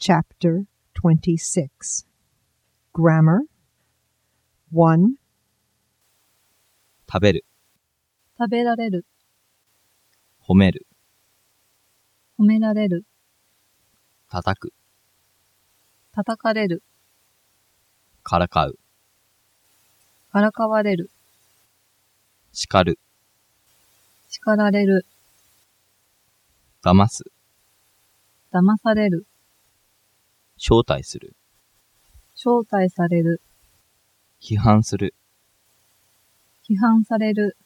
Chapter 26 Grammar 1. 食べる、 食べられる、 褒める、 褒められる、 叩く、 叩かれる、 からかう、 からかわれる、 叱る、 叱られる、 騙す、 騙される、 招待する、 招待される、 批判する、 批判される、